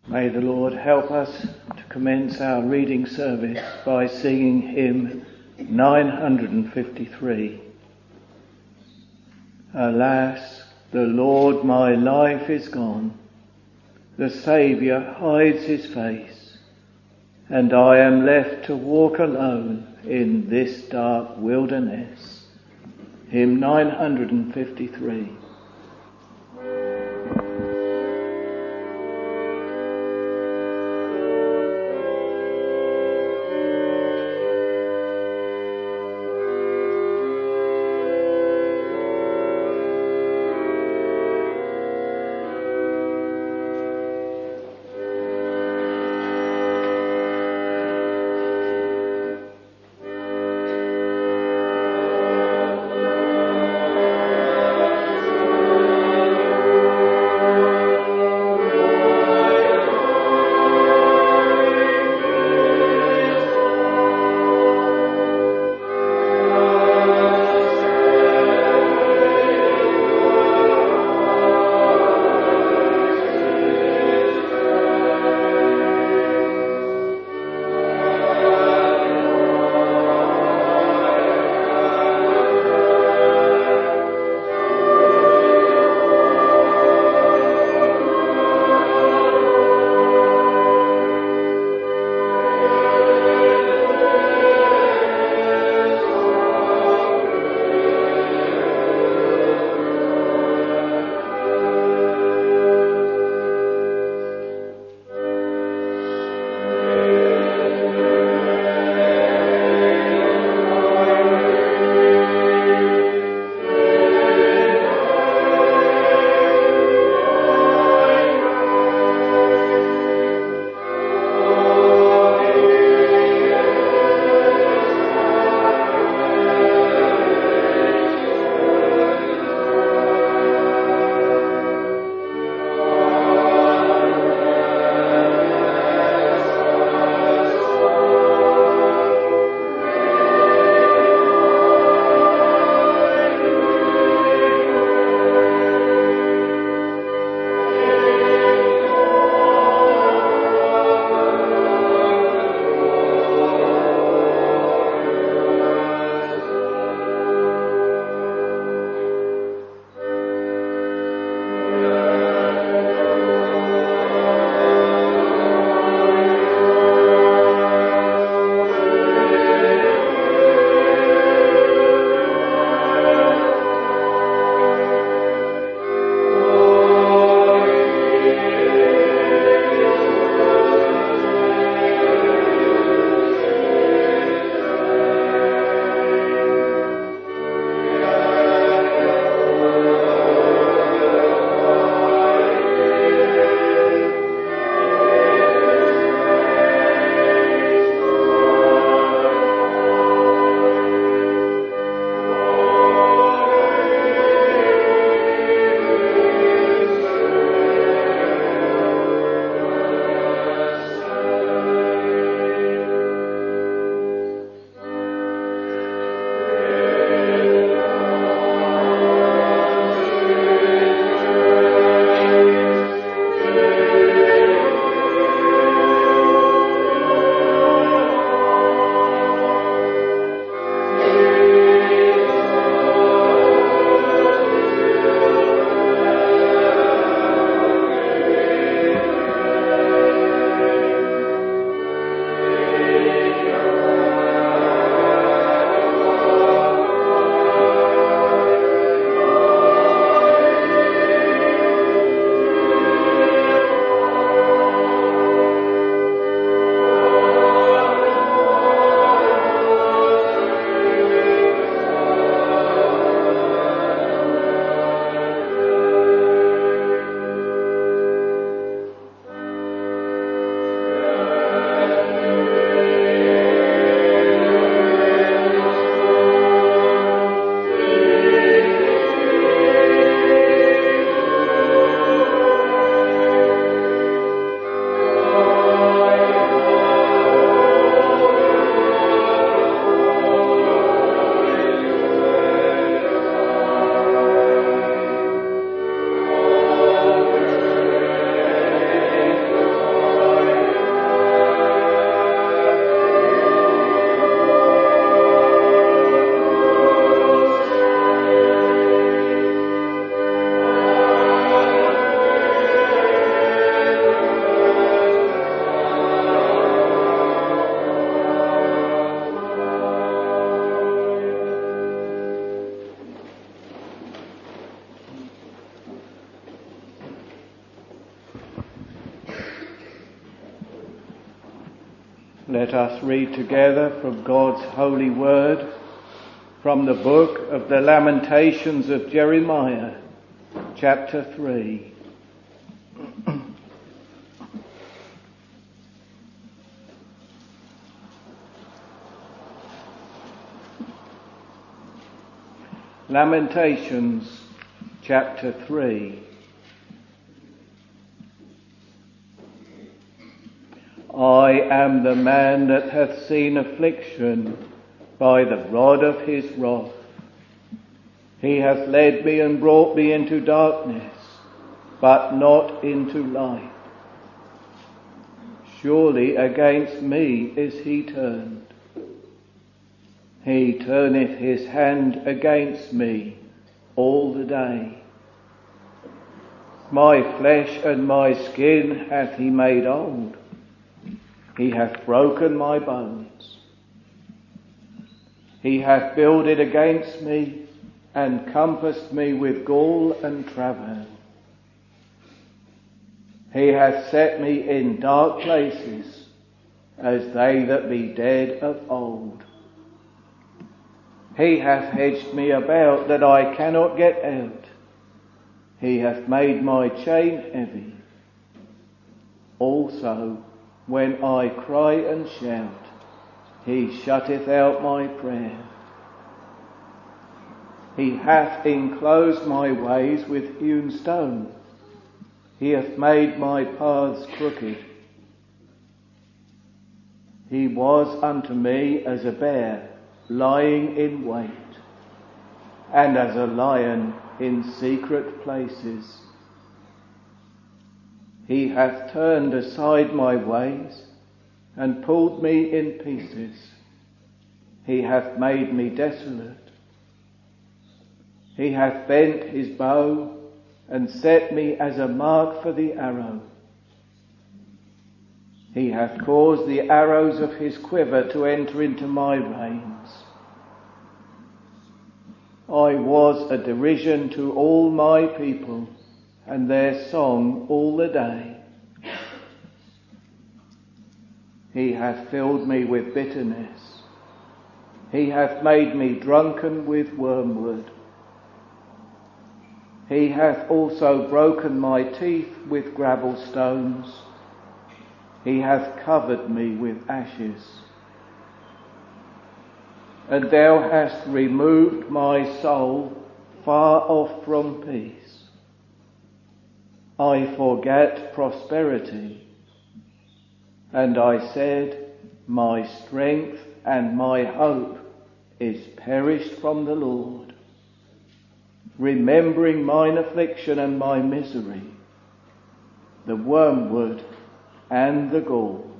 May the Lord help us to commence our reading service by singing hymn 953. Alas, the Lord my life is gone, the Saviour hides his face, and I am left to walk alone in this dark wilderness. Hymn 953. Let us read together from God's holy word, from the book of the Lamentations of Jeremiah, chapter 3. Lamentations, chapter 3. I am the man that hath seen affliction by the rod of his wrath. He hath led me and brought me into darkness, but not into light. Surely against me is he turned. He turneth his hand against me all the day. My flesh and my skin hath he made old. He hath broken my bones. He hath builded against me and compassed me with gall and travail. He hath set me in dark places, as they that be dead of old. He hath hedged me about that I cannot get out. He hath made my chain heavy. Also, when I cry and shout, he shutteth out my prayer. He hath enclosed my ways with hewn stone. He hath made my paths crooked. He was unto me as a bear lying in wait, and as a lion in secret places. He hath turned aside my ways and pulled me in pieces. He hath made me desolate. He hath bent his bow and set me as a mark for the arrow. He hath caused the arrows of his quiver to enter into my reins. I was a derision to all my people, and their song all the day. He hath filled me with bitterness. He hath made me drunken with wormwood. He hath also broken my teeth with gravel stones. He hath covered me with ashes. And thou hast removed my soul far off from peace. I forgat prosperity, and I said, my strength and my hope is perished from the Lord. Remembering mine affliction and my misery, the wormwood and the gall.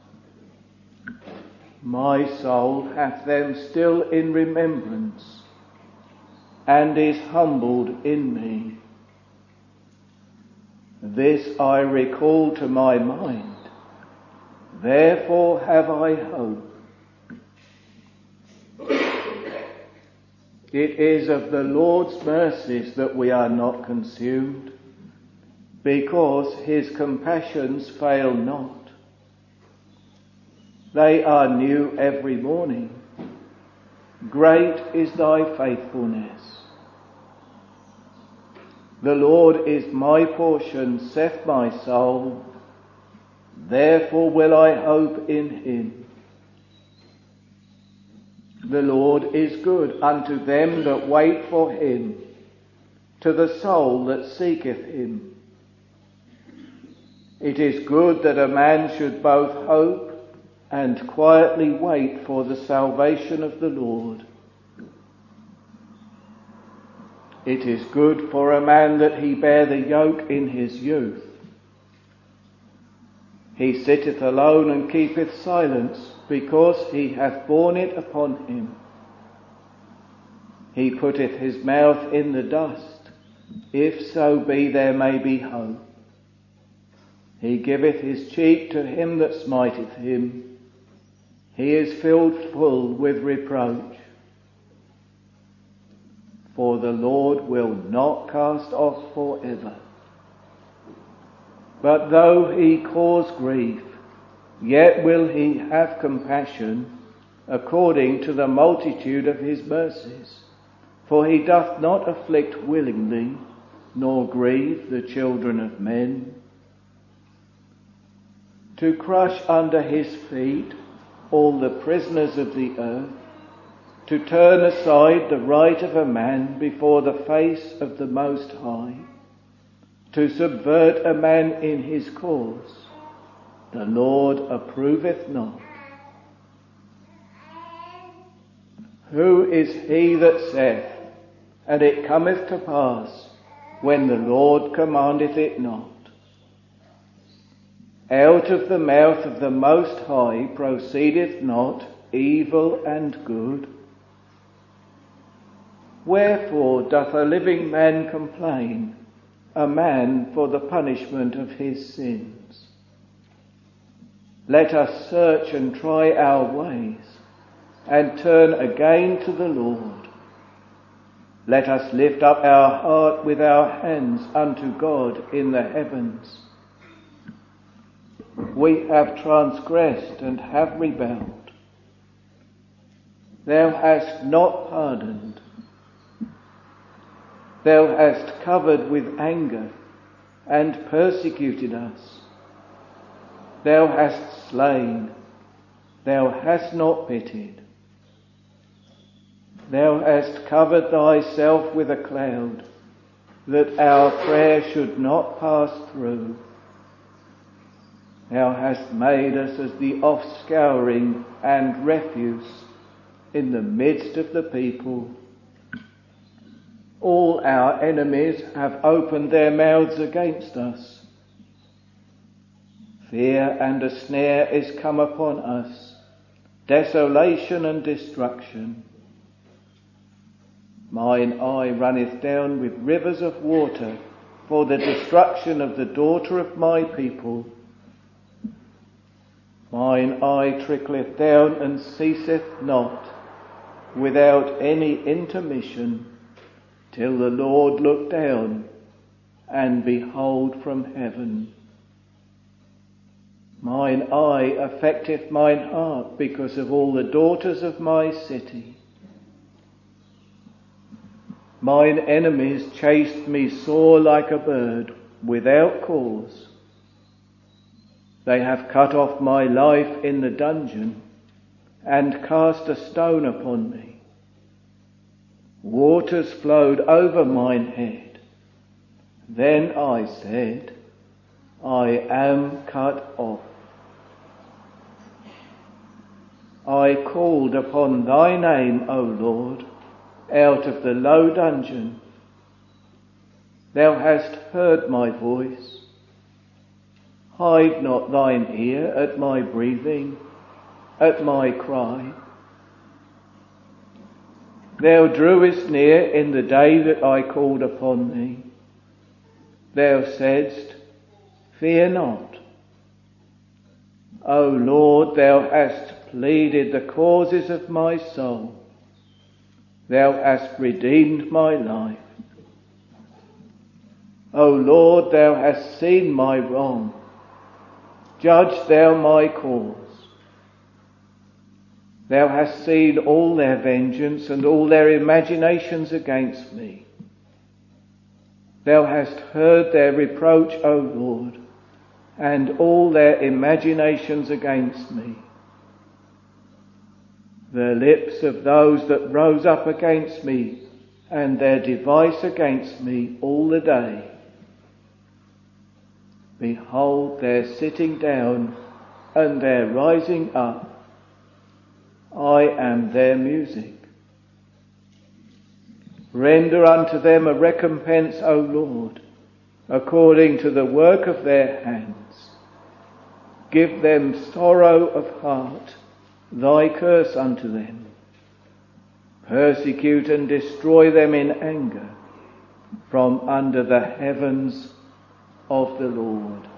My soul hath them still in remembrance, and is humbled in me. This I recall to my mind, therefore have I hope. It is of the Lord's mercies that we are not consumed, because his compassions fail not. They are new every morning. Great is thy faithfulness. The Lord is my portion, saith my soul. Therefore will I hope in him. The Lord is good unto them that wait for him, to the soul that seeketh him. It is good that a man should both hope and quietly wait for the salvation of the Lord. It is good for a man that he bear the yoke in his youth. He sitteth alone and keepeth silence, because he hath borne it upon him. He putteth his mouth in the dust, if so be there may be hope. He giveth his cheek to him that smiteth him. He is filled full with reproach. For the Lord will not cast off forever. But though he cause grief, Yet will he have compassion according to the multitude of his mercies. For he doth not afflict willingly, nor grieve the children of men. To crush under his feet all the prisoners of the earth, to turn aside the right of a man before the face of the Most High, to subvert a man in his cause, the Lord approveth not. Who is he that saith, and it cometh to pass, when the Lord commandeth it not? Out of the mouth of the Most High proceedeth not evil and good. Wherefore doth a living man complain, a man for the punishment of his sins? Let us search and try our ways, and turn again to the Lord. Let us lift up our heart with our hands unto God in the heavens. We have transgressed and have rebelled. Thou hast not pardoned. Thou hast covered with anger and persecuted us. Thou hast slain. Thou hast not pitied. Thou hast covered thyself with a cloud, that our prayer should not pass through. Thou hast made us as the offscouring and refuse in the midst of the people. All our enemies have opened their mouths against us. Fear and a snare is come upon us, desolation and destruction. Mine eye runneth down with rivers of water for the destruction of the daughter of my people. Mine eye trickleth down and ceaseth not, without any intermission, till the Lord look down and behold from heaven. Mine eye affecteth mine heart because of all the daughters of my city. Mine enemies chased me sore like a bird, without cause. They have cut off my life in the dungeon, and cast a stone upon me. Waters flowed over mine head. Then I said, I am cut off. I called upon thy name, O Lord, out of the low dungeon. Thou hast heard my voice. Hide not thine ear at my breathing, at my cry. Thou drewest near in the day that I called upon thee. Thou saidst, fear not. O Lord, thou hast pleaded the causes of my soul. Thou hast redeemed my life. O Lord, thou hast seen my wrong. Judge thou my cause. Thou hast seen all their vengeance and all their imaginations against me. Thou hast heard their reproach, O Lord, and all their imaginations against me. The lips of those that rose up against me, and their device against me all the day. Behold their sitting down and their rising up. I am their music. Render unto them a recompense, O Lord, according to the work of their hands. Give them sorrow of heart, thy curse unto them. Persecute and destroy them in anger from under the heavens of the Lord.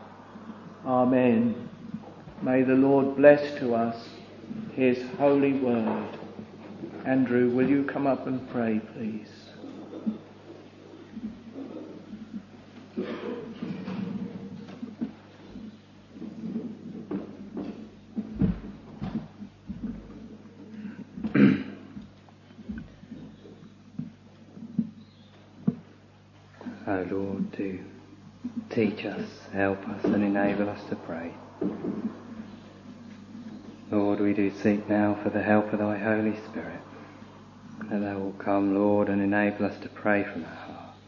Amen. May the Lord bless to us his holy word. Andrew, will you come up and pray, please? Oh Lord, do teach us, help us and enable us to pray. Lord, we do seek now for the help of thy Holy Spirit, that thou wilt come, Lord, and enable us to pray from our hearts.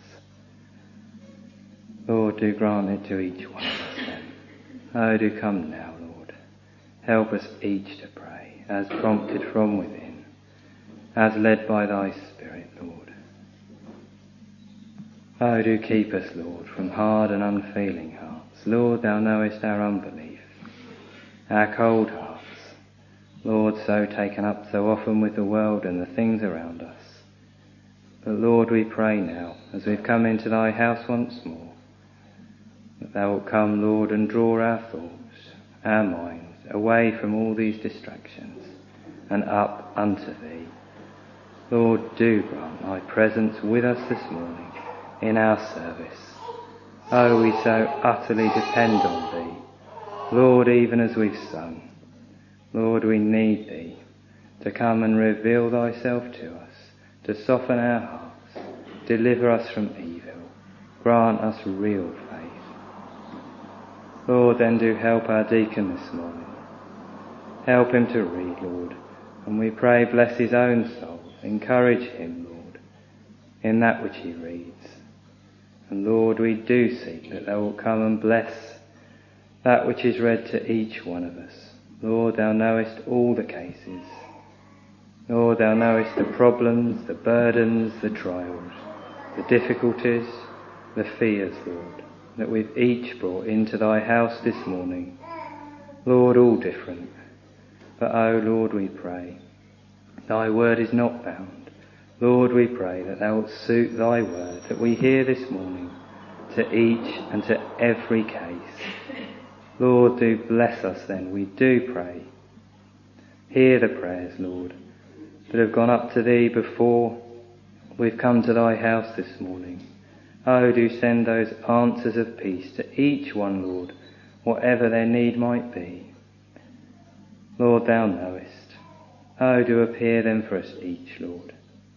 Lord, do grant it to each one of us then. Oh, do come now, Lord. Help us each to pray, as prompted from within, as led by thy Spirit, Lord. Oh, do keep us, Lord, from hard and unfeeling hearts. Lord, thou knowest our unbelief, our cold hearts. Lord, so taken up so often with the world and the things around us. But Lord, we pray now, as we've come into thy house once more, that thou wilt come, Lord, and draw our thoughts, our minds, away from all these distractions and up unto thee. Lord, do grant thy presence with us this morning in our service. Oh, we so utterly depend on thee. Lord, even as we've sung, Lord, we need thee to come and reveal thyself to us, to soften our hearts, deliver us from evil, grant us real faith. Lord, then do help our deacon this morning. Help him to read, Lord, and we pray bless his own soul, encourage him, Lord, in that which he reads. And Lord, we do seek that thou wilt come and bless that which is read to each one of us. Lord, thou knowest all the cases. Lord, thou knowest the problems, the burdens, the trials, the difficulties, the fears, Lord, that we've each brought into thy house this morning. Lord, all different. But, oh Lord, we pray, thy word is not bound. Lord, we pray that thou wilt suit thy word that we hear this morning to each and to every case. Lord, do bless us then, we do pray. Hear the prayers, Lord, that have gone up to thee before we've come to thy house this morning. Oh, do send those answers of peace to each one, Lord, whatever their need might be. Lord, thou knowest. Oh, do appear then for us each, Lord.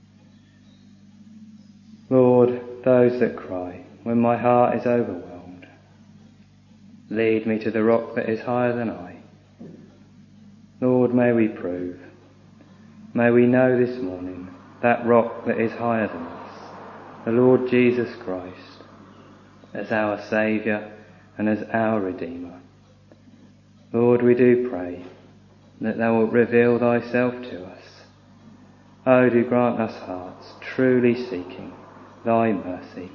Lord, those that cry, when my heart is overwhelmed, lead me to the rock that is higher than I. Lord, may we prove, may we know this morning that rock that is higher than us, the Lord Jesus Christ, as our Saviour and as our Redeemer. Lord, we do pray that thou wilt reveal thyself to us. Oh, do grant us hearts truly seeking thy mercy.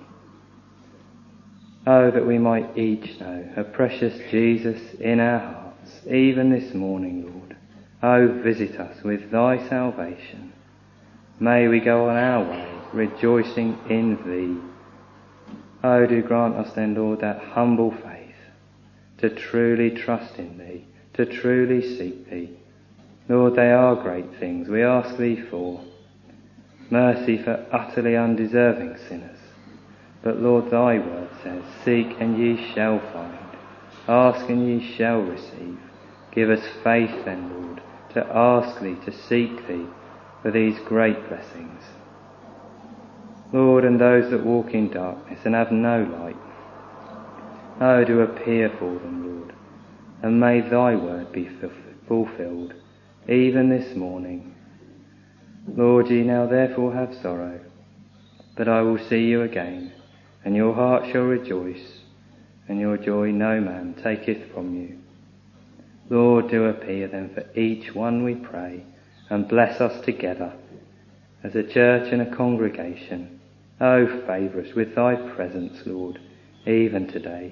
Oh, that we might each know a precious Jesus in our hearts, even this morning, Lord. Oh, visit us with thy salvation. May we go on our way, rejoicing in thee. Oh, do grant us then, Lord, that humble faith, to truly trust in thee, to truly seek thee. Lord, they are great things we ask thee for. Mercy for utterly undeserving sinners. But Lord, thy word says, seek and ye shall find. Ask and ye shall receive. Give us faith then, Lord, to ask thee, to seek thee for these great blessings. Lord, and those that walk in darkness and have no light, oh, do appear for them, Lord, and may thy word be fulfilled, even this morning. Lord, ye now therefore have sorrow, but I will see you again, and your heart shall rejoice, and your joy no man taketh from you. Lord, do appear then for each one, we pray, and bless us together as a church and a congregation. Oh, favour us with thy presence, Lord, even today.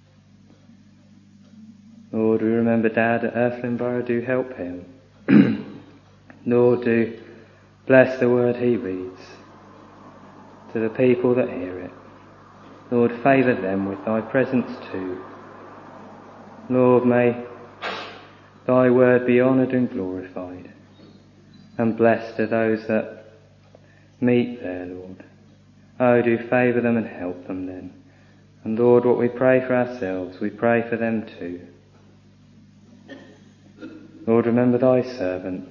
Lord, we remember Dad at Earthlinborough, do help him. Lord, do bless the word he reads to the people that hear it. Lord, favour them with thy presence too. Lord, may thy word be honoured and glorified, and blessed are those that meet there, Lord. Oh, do favour them and help them then. And Lord, what we pray for ourselves, we pray for them too. Lord, remember thy servant,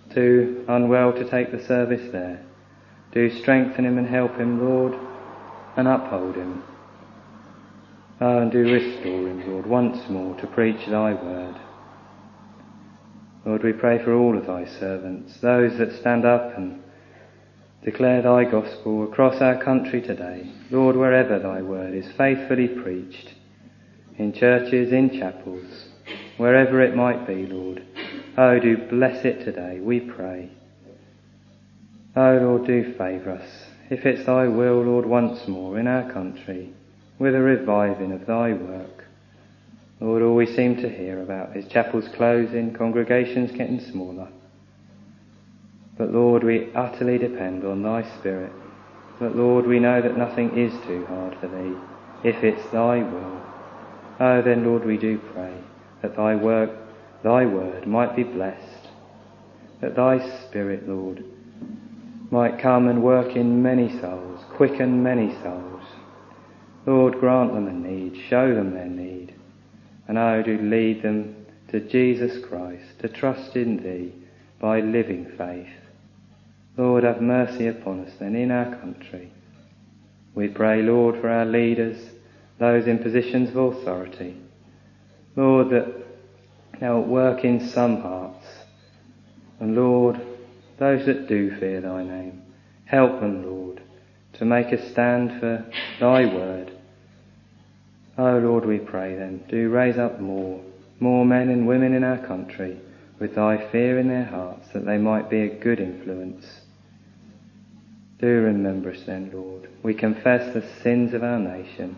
too unwell to take the service there. Do strengthen him and help him, Lord. and uphold him. Oh, and do restore him, Lord, once more to preach thy word. Lord, we pray for all of thy servants, those that stand up and declare thy gospel across our country today. Lord, wherever thy word is faithfully preached, in churches, in chapels, wherever it might be, Lord. Oh, do bless it today, we pray. Oh, Lord, do favour us, if it's thy will, Lord, once more in our country, with a reviving of thy work. Lord, all we seem to hear about is chapels closing, congregations getting smaller. But Lord, we utterly depend on thy Spirit. But Lord, we know that nothing is too hard for thee, if it's thy will. Oh, then, Lord, we do pray that thy word might be blessed, that thy Spirit, Lord, might come and work in many souls, quicken many souls. Lord, grant them a need, show them their need, and oh, do lead them to Jesus Christ, to trust in thee by living faith. Lord, have mercy upon us then in our country. We pray, Lord, for our leaders, those in positions of authority. Lord, that thou wilt work in some hearts. And Lord, those that do fear thy name, help them, Lord, to make a stand for thy word. Oh, Lord, we pray then, do raise up more men and women in our country with thy fear in their hearts, that they might be a good influence. Do remember us then, Lord. We confess the sins of our nation.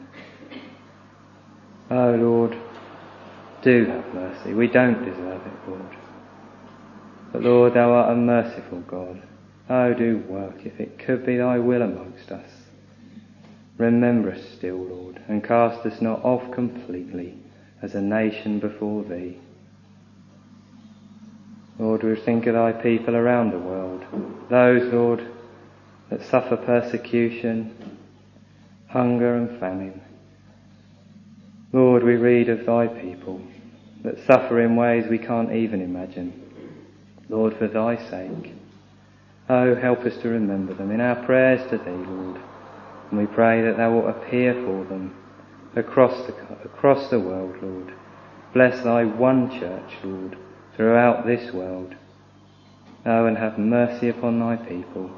Oh, Lord, do have mercy. We don't deserve it, Lord. But Lord, thou art a merciful God. Oh, do work, if it could be thy will amongst us. Remember us still, Lord, and cast us not off completely as a nation before thee. Lord, we think of thy people around the world, those, Lord, that suffer persecution, hunger and famine. Lord, we read of thy people that suffer in ways we can't even imagine. Lord, for thy sake, oh, help us to remember them in our prayers to thee, Lord. And we pray that thou wilt appear for them across the world, Lord. Bless thy one church, Lord, throughout this world. Oh, and have mercy upon thy people.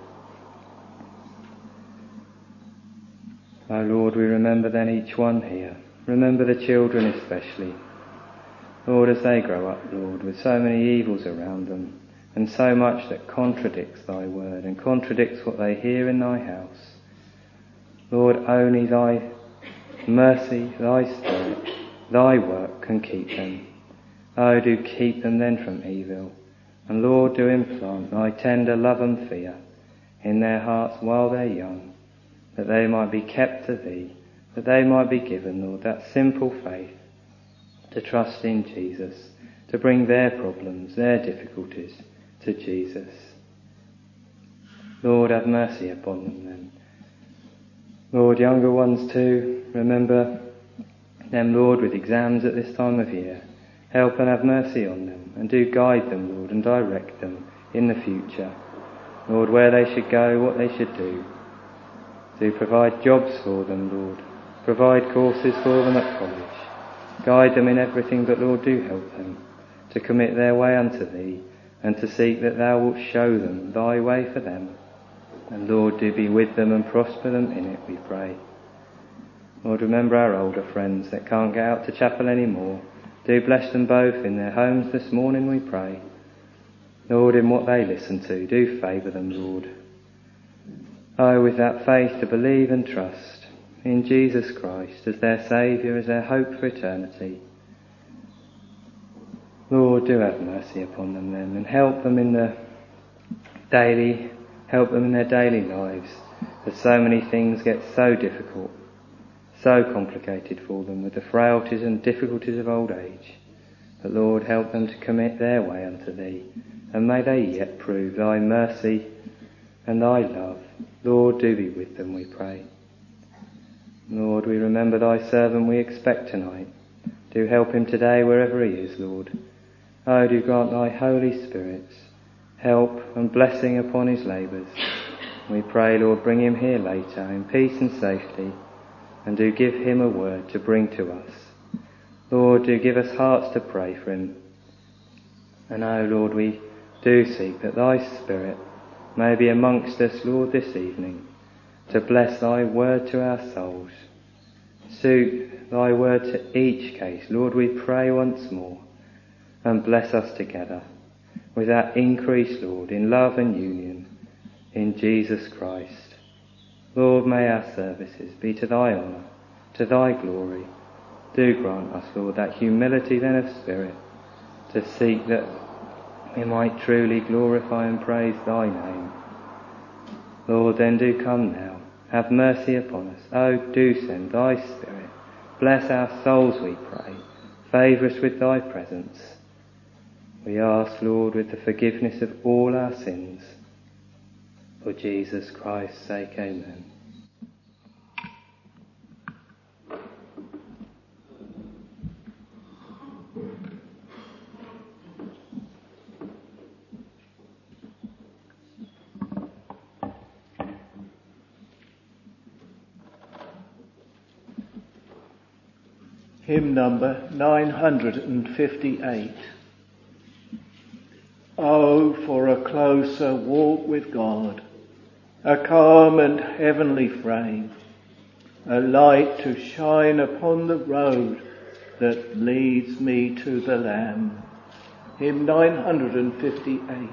Oh, Lord, we remember then each one here. Remember the children especially. Lord, as they grow up, Lord, with so many evils around them, and so much that contradicts thy word and contradicts what they hear in thy house. Lord, only thy mercy, thy Spirit, thy work can keep them. Oh, do keep them then from evil. And Lord, do implant thy tender love and fear in their hearts while they're young, that they might be kept to thee, that they might be given, Lord, that simple faith to trust in Jesus, to bring their problems, their difficulties to Jesus. Lord, have mercy upon them then. Lord, younger ones too, remember them, Lord, with exams at this time of year. Help and have mercy on them, and do guide them, Lord, and direct them in the future. Lord, where they should go, what they should do. Do provide jobs for them, Lord. Provide courses for them at college. Guide them in everything, but Lord, do help them to commit their way unto thee, and to seek that thou wilt show them thy way for them. And Lord, do be with them and prosper them in it, we pray. Lord, remember our older friends that can't get out to chapel anymore. Do bless them both in their homes this morning, we pray. Lord, in what they listen to, do favour them, Lord. Oh, with that faith to believe and trust in Jesus Christ as their Saviour, as their hope for eternity. Lord, do have mercy upon them then, and help them in their daily lives, as so many things get so difficult, so complicated for them with the frailties and difficulties of old age. But Lord, help them to commit their way unto thee, and may they yet prove thy mercy and thy love. Lord, do be with them, we pray. Lord, we remember thy servant we expect tonight. Do help him today wherever he is, Lord. Oh, do grant thy Holy Spirit's help and blessing upon his labours. We pray, Lord, bring him here later in peace and safety, and do give him a word to bring to us. Lord, do give us hearts to pray for him. And oh, Lord, we do seek that thy Spirit may be amongst us, Lord, this evening, to bless thy word to our souls. Suit thy word to each case, Lord, we pray once more, and bless us together with that increase, Lord, in love and union in Jesus Christ. Lord, may our services be to thy honour, to thy glory. Do grant us, Lord, that humility then of spirit to seek that we might truly glorify and praise thy name. Lord, then do come now. Have mercy upon us. Oh, do send thy Spirit. Bless our souls, we pray. Favour us with thy presence. We ask, Lord, with the forgiveness of all our sins. For Jesus Christ's sake, amen. Hymn number 958. Oh, for a closer walk with God, a calm and heavenly frame, a light to shine upon the road that leads me to the Lamb. Hymn 958.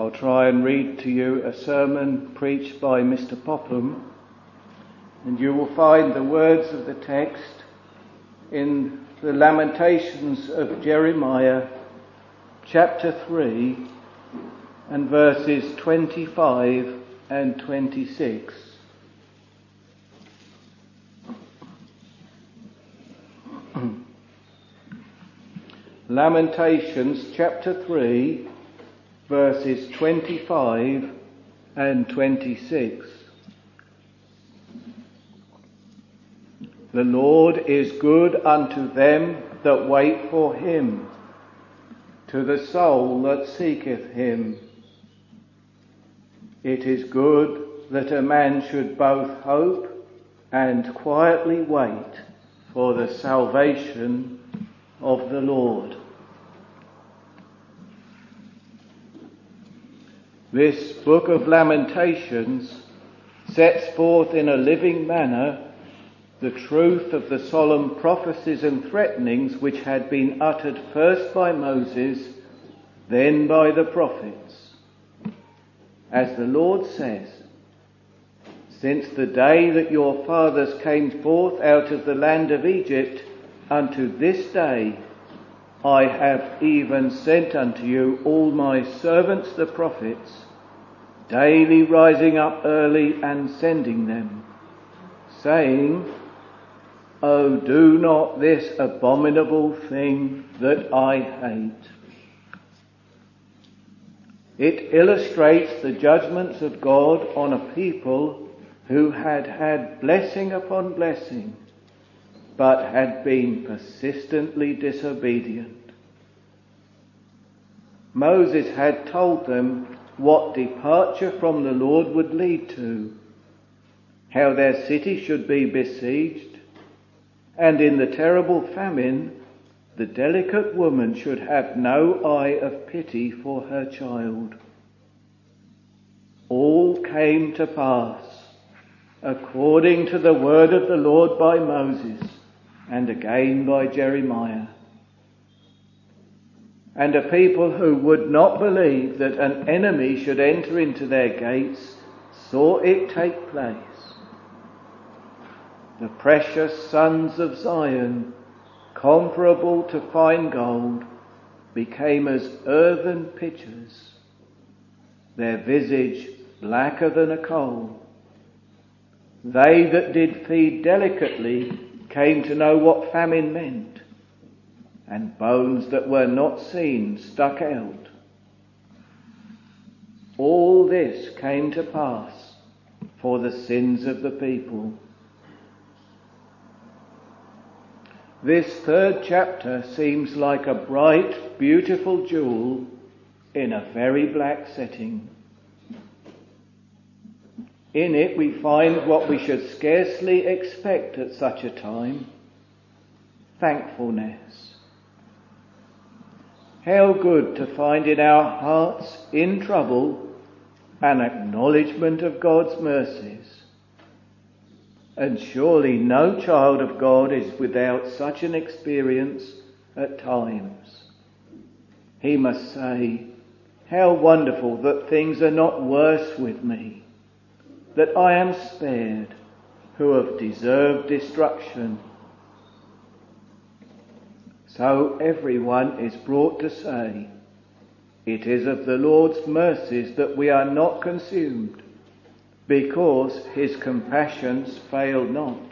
I'll try and read to you a sermon preached by Mr. Popham, and you will find the words of the text in the Lamentations of Jeremiah, chapter 3, and verses 25 and 26. Lamentations chapter 3, verses 25 and 26. The Lord is good unto them that wait for him, to the soul that seeketh him. It is good that a man should both hope and quietly wait for the salvation of the Lord. This book of Lamentations sets forth in a living manner the truth of the solemn prophecies and threatenings which had been uttered first by Moses, then by the prophets. As the Lord says, "Since the day that your fathers came forth out of the land of Egypt, unto this day I have even sent unto you all my servants the prophets, daily rising up early and sending them, saying, O do not this abominable thing that I hate." It illustrates the judgments of God on a people who had had blessing upon blessing, but had been persistently disobedient. Moses had told them what departure from the Lord would lead to, how their city should be besieged, and in the terrible famine, the delicate woman should have no eye of pity for her child. All came to pass according to the word of the Lord by Moses, and again by Jeremiah. And a people who would not believe that an enemy should enter into their gates saw it take place. The precious sons of Zion, comparable to fine gold, became as earthen pitchers, their visage blacker than a coal. They that did feed delicately came to know what famine meant, and bones that were not seen stuck out. All this came to pass for the sins of the people. This third chapter seems like a bright, beautiful jewel in a very black setting. In it we find what we should scarcely expect at such a time: thankfulness. How good to find in our hearts in trouble an acknowledgement of God's mercies. And surely no child of God is without such an experience at times. He must say, "How wonderful that things are not worse with me, that I am spared, who have deserved destruction." So everyone is brought to say, "It is of the Lord's mercies that we are not consumed, because his compassions fail not."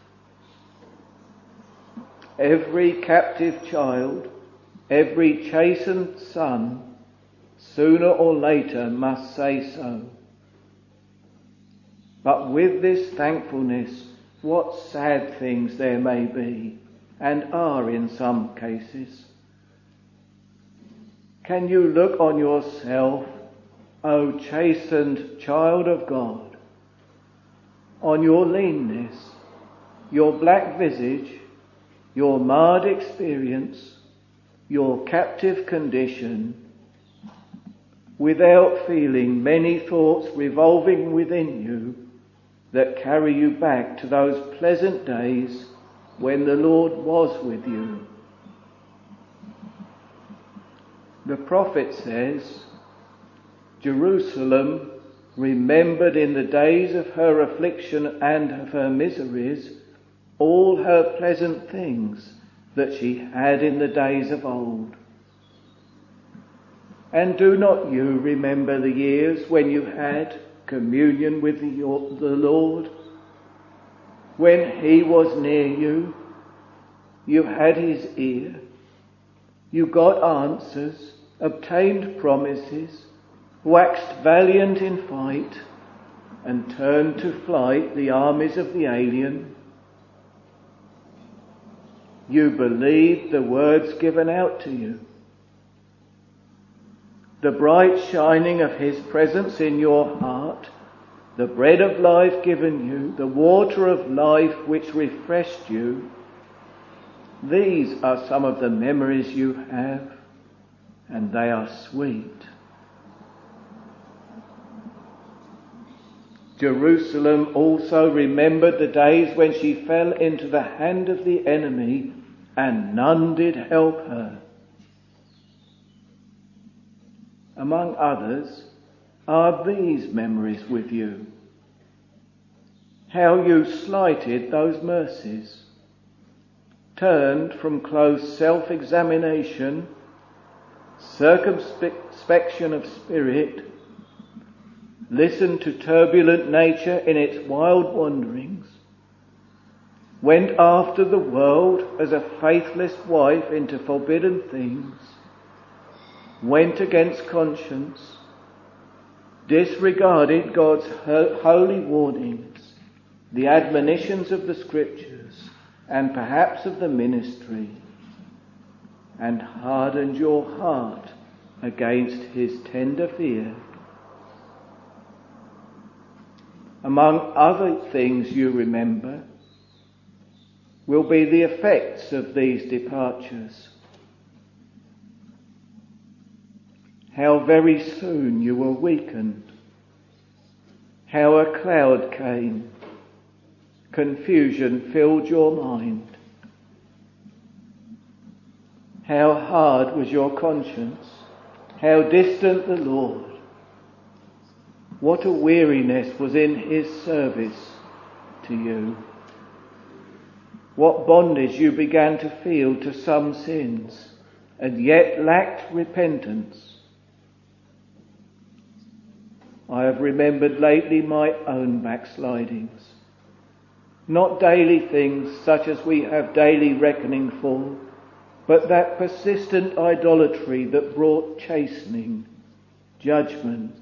Every captive child, every chastened son, sooner or later must say so. But with this thankfulness, what sad things there may be, and are in some cases. Can you look on yourself, O chastened child of God, on your leanness, your black visage, your marred experience, your captive condition, without feeling many thoughts revolving within you that carry you back to those pleasant days when the Lord was with you? The prophet says, Jerusalem remembered in the days of her affliction and of her miseries all her pleasant things that she had in the days of old. And do not you remember the years when you had communion with the Lord? When he was near you, you had his ear, you got answers, obtained promises, waxed valiant in fight, and turned to flight the armies of the alien. You believed the words given out to you. The bright shining of his presence in your heart, the bread of life given you, the water of life which refreshed you, these are some of the memories you have, and they are sweet. Jerusalem also remembered the days when she fell into the hand of the enemy, and none did help her. Among others are these memories with you. How you slighted those mercies, turned from close self-examination, circumspection of spirit, listened to turbulent nature in its wild wanderings, went after the world as a faithless wife into forbidden things, went against conscience, disregarded God's holy warnings, the admonitions of the Scriptures, and perhaps of the ministry, and hardened your heart against his tender fear. Among other things you remember will be the effects of these departures. How very soon you were weakened. How a cloud came. Confusion filled your mind. How hard was your conscience. How distant the Lord. What a weariness was in his service to you. What bondage you began to feel to some sins, and yet lacked repentance. I have remembered lately my own backslidings. Not daily things such as we have daily reckoning for, but that persistent idolatry that brought chastening, judgment.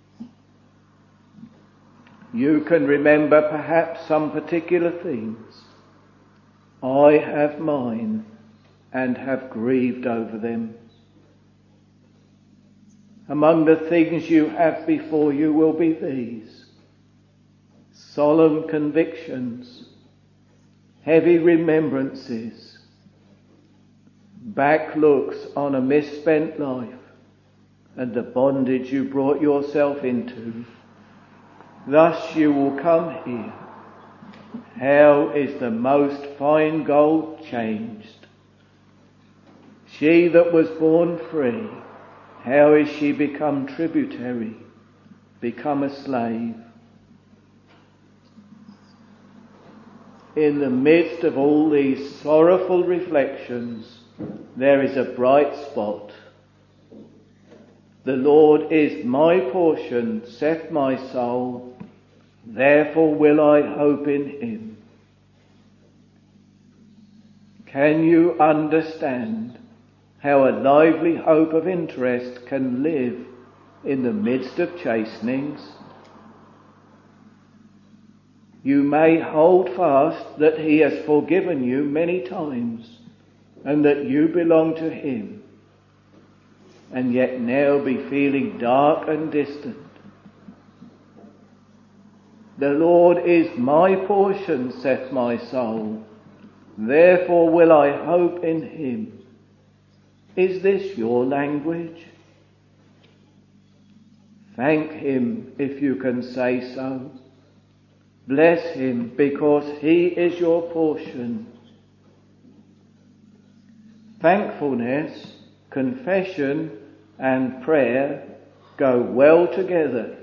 You can remember perhaps some particular things. I have mine and have grieved over them. Among the things you have before you will be these: solemn convictions, heavy remembrances, back looks on a misspent life, and the bondage you brought yourself into. Thus you will come here. How is the most fine gold changed? She that was born free, how is she become tributary, become a slave? In the midst of all these sorrowful reflections, there is a bright spot. The Lord is my portion, saith my soul, therefore will I hope in him. Can you understand how a lively hope of interest can live in the midst of chastenings? You may hold fast that he has forgiven you many times, and that you belong to him, and yet now be feeling dark and distant. The Lord is my portion, saith my soul, therefore will I hope in him. Is this your language? Thank him if you can say so. Bless him because he is your portion. Thankfulness, confession and prayer go well together,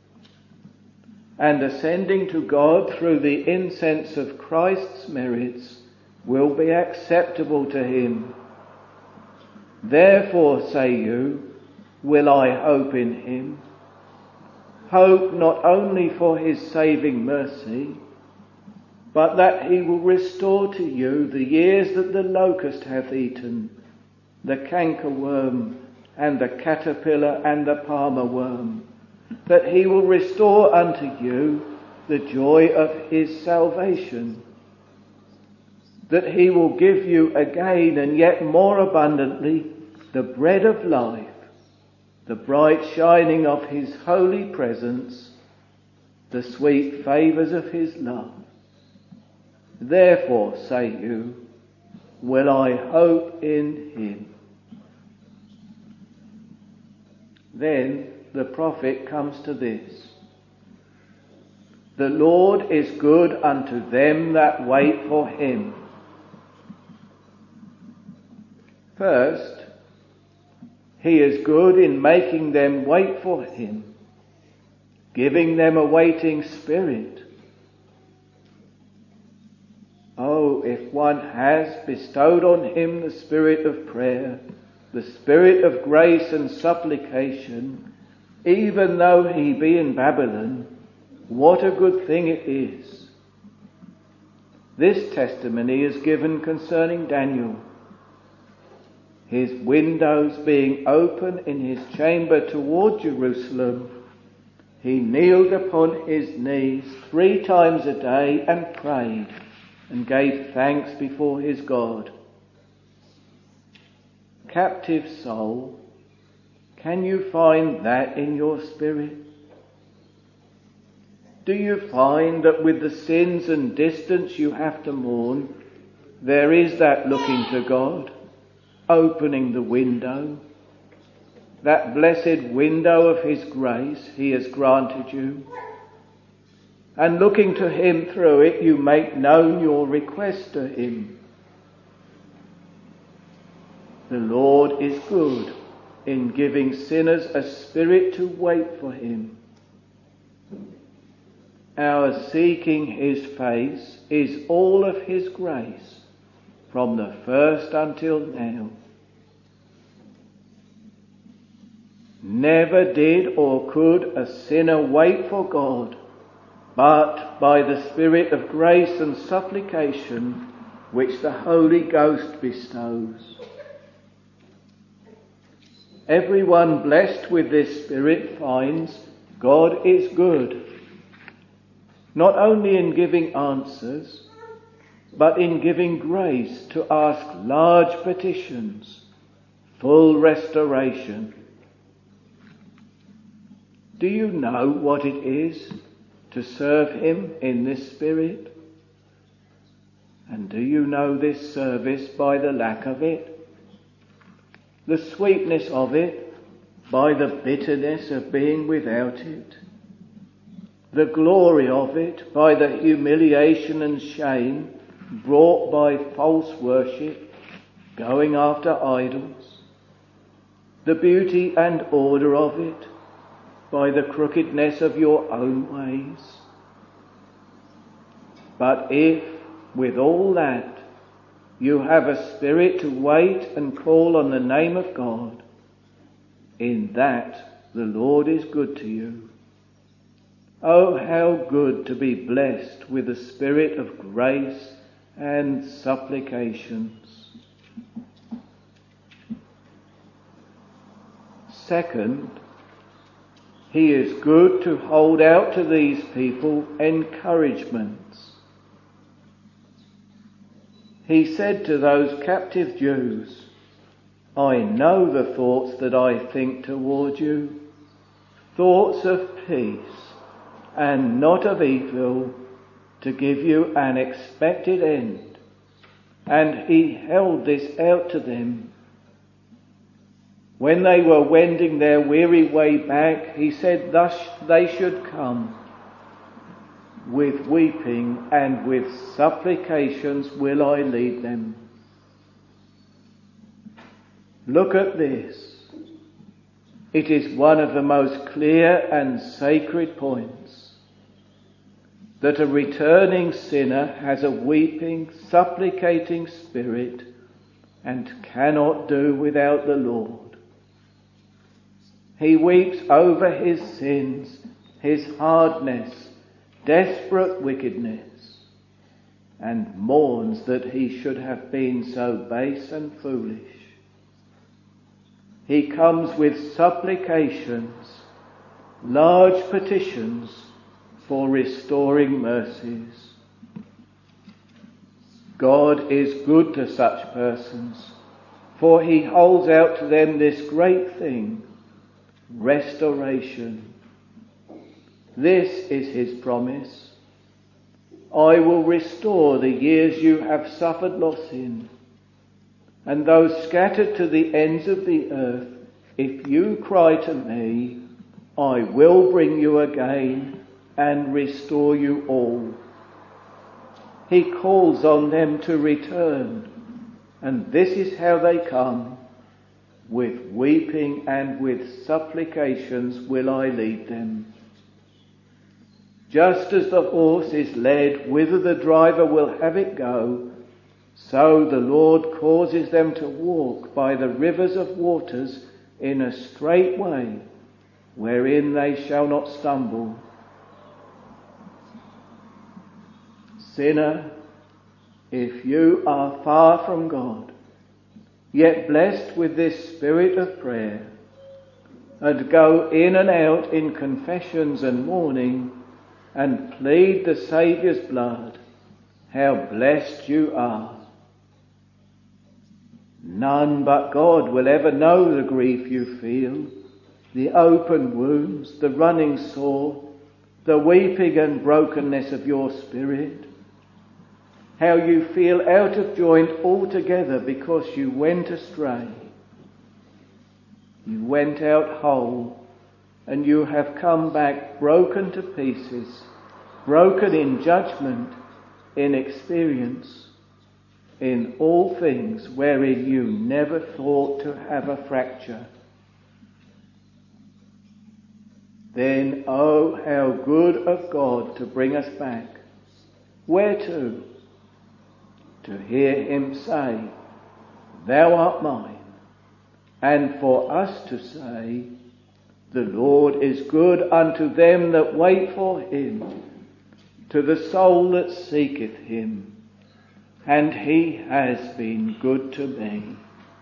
and ascending to God through the incense of Christ's merits will be acceptable to him. Therefore, say you, will I hope in him? Hope not only for his saving mercy, but that he will restore to you the years that the locust hath eaten, the cankerworm and the caterpillar and the palmer worm, that he will restore unto you the joy of his salvation, that he will give you again and yet more abundantly the bread of life, the bright shining of his holy presence, the sweet favours of his love. Therefore, say you, will I hope in him? Then the prophet comes to this: the Lord is good unto them that wait for him. First, he is good in making them wait for him, giving them a waiting spirit. Oh, if one has bestowed on him the spirit of prayer, the spirit of grace and supplication, even though he be in Babylon, what a good thing it is. This testimony is given concerning Daniel. His windows being open in his chamber toward Jerusalem, he kneeled upon his knees 3 times a day and prayed and gave thanks before his God. Captive soul, can you find that in your spirit? Do you find that with the sins and distance you have to mourn, there is that looking to God, opening the window, that blessed window of his grace he has granted you, and looking to him through it you make known your request to him? The Lord is good in giving sinners a spirit to wait for him. Our seeking his face is all of his grace, from the first until now. Never did or could a sinner wait for God, but by the spirit of grace and supplication which the Holy Ghost bestows. Everyone blessed with this spirit finds God is good, not only in giving answers, but in giving grace to ask large petitions, full restoration. Do you know what it is to serve him in this spirit? And do you know this service by the lack of it? The sweetness of it by the bitterness of being without it? The glory of it by the humiliation and shame brought by false worship, going after idols? The beauty and order of it by the crookedness of your own ways? But if, with all that, you have a spirit to wait and call on the name of God, in that the Lord is good to you. Oh, how good to be blessed with the spirit of grace and supplications. Second, he is good to hold out to these people encouragements. He said to those captive Jews, I know the thoughts that I think toward you, thoughts of peace and not of evil, to give you an expected end. And he held this out to them. When they were wending their weary way back, he said thus they should come. With weeping and with supplications will I lead them. Look at this. It is one of the most clear and sacred points that a returning sinner has a weeping, supplicating spirit and cannot do without the Lord. He weeps over his sins, his hardness, desperate wickedness, and mourns that he should have been so base and foolish. He comes with supplications, large petitions for restoring mercies. God is good to such persons, for he holds out to them this great thing, restoration. This is his promise. I will restore the years you have suffered loss in, and those scattered to the ends of the earth, if you cry to me, I will bring you again and restore you all. He calls on them to return, and this is how they come. With weeping and with supplications will I lead them. Just as the horse is led whither the driver will have it go, so the Lord causes them to walk by the rivers of waters in a straight way, wherein they shall not stumble. Sinner, if you are far from God, yet blessed with this spirit of prayer, and go in and out in confessions and mourning, and plead the Saviour's blood, how blessed you are. None but God will ever know the grief you feel, the open wounds, the running sore, the weeping and brokenness of your spirit, how you feel out of joint altogether because you went astray. You went out whole, and you have come back broken to pieces, broken in judgment, in experience, in all things wherein you never thought to have a fracture. Then, oh, how good of God to bring us back. Where to? To hear him say, Thou art mine, and for us to say, The Lord is good unto them that wait for him, to the soul that seeketh him, and he has been good to me.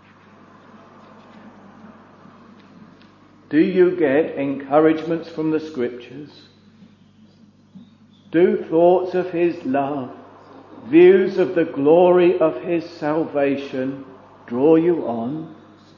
Do you get encouragements from the Scriptures? Do thoughts of his love, views of the glory of his salvation draw you on?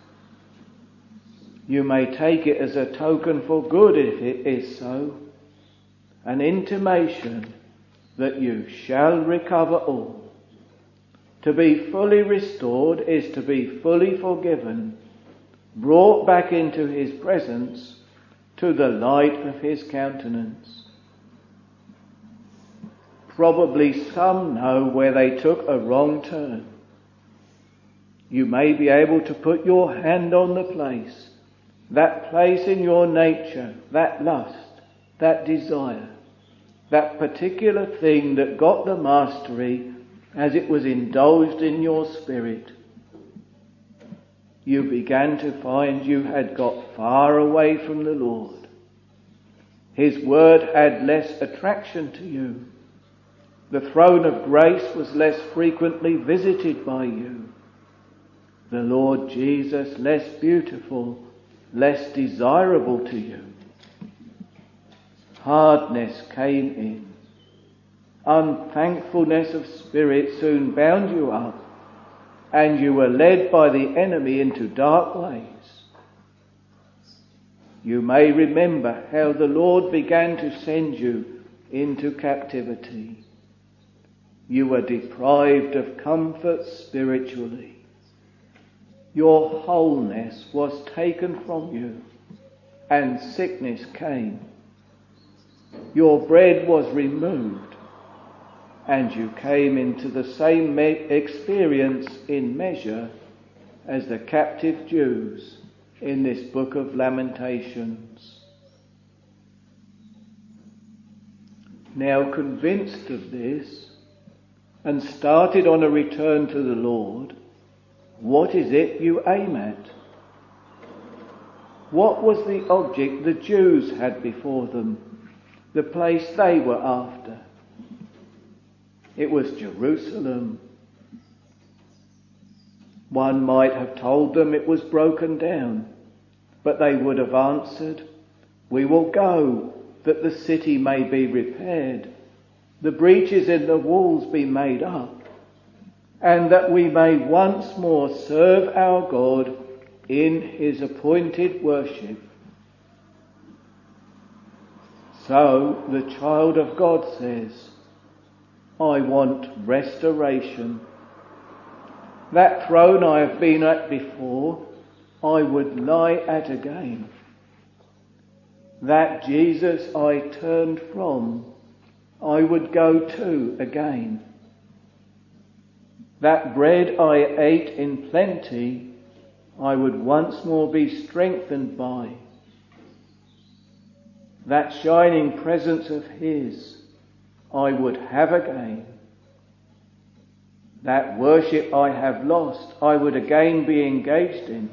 You may take it as a token for good if it is so, an intimation that you shall recover all. To be fully restored is to be fully forgiven, brought back into his presence, to the light of his countenance. Probably some know where they took a wrong turn. You may be able to put your hand on the place, that place in your nature, that lust, that desire, that particular thing that got the mastery as it was indulged in your spirit. You began to find you had got far away from the Lord. His word had less attraction to you. The throne of grace was less frequently visited by you. The Lord Jesus less beautiful, less desirable to you. Hardness came in. Unthankfulness of spirit soon bound you up, and you were led by the enemy into dark ways. You may remember how the Lord began to send you into captivity. You were deprived of comfort spiritually. Your wholeness was taken from you, and sickness came. Your bread was removed, and you came into the same experience in measure as the captive Jews in this book of Lamentations. Now convinced of this, and started on a return to the Lord, what is it you aim at? What was the object the Jews had before them, the place they were after? It was Jerusalem. One might have told them it was broken down, but they would have answered, "We will go, that the city may be repaired, the breaches in the walls be made up, and that we may once more serve our God in his appointed worship." So the child of God says, I want restoration. That throne I have been at before, I would lie at again. That Jesus I turned from, I would go to again. That bread I ate in plenty, I would once more be strengthened by. That shining presence of his, I would have again. That worship I have lost, I would again be engaged in.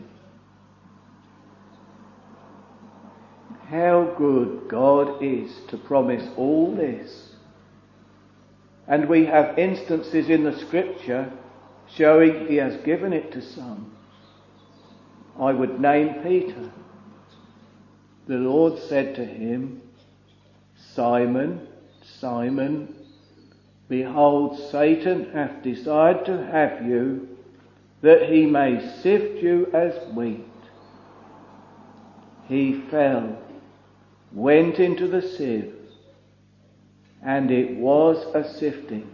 How good God is to promise all this. And we have instances in the scripture showing he has given it to some. I would name Peter. The Lord said to him, Simon, Simon, behold, Satan hath desired to have you, that he may sift you as wheat. He fell, went into the sieve, and it was a sifting.